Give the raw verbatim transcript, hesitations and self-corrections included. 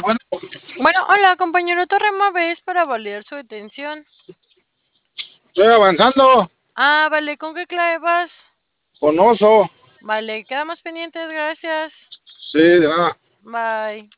Bueno, hola, compañero Torrema, ¿ves para validar su detención? Estoy avanzando. Ah, vale, ¿con qué clave vas? Con oso. Vale, quedamos pendientes, gracias. Sí, de nada. Bye.